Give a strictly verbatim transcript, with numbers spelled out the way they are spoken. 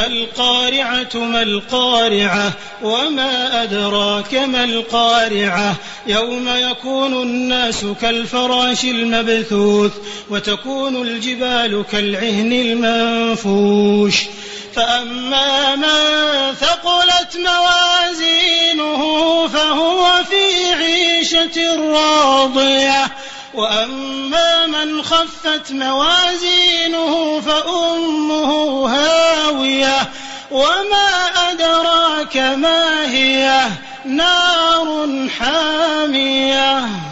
القارعة ما القارعة وما أدراك ما القارعة يوم يكون الناس كالفراش المبثوث وتكون الجبال كالعهن المنفوش فأما من ثقلت موازينه فهو في عيشة راضية وأما من خفت موازينه فأمه هاوية وما أدراك ما هي نار حامية.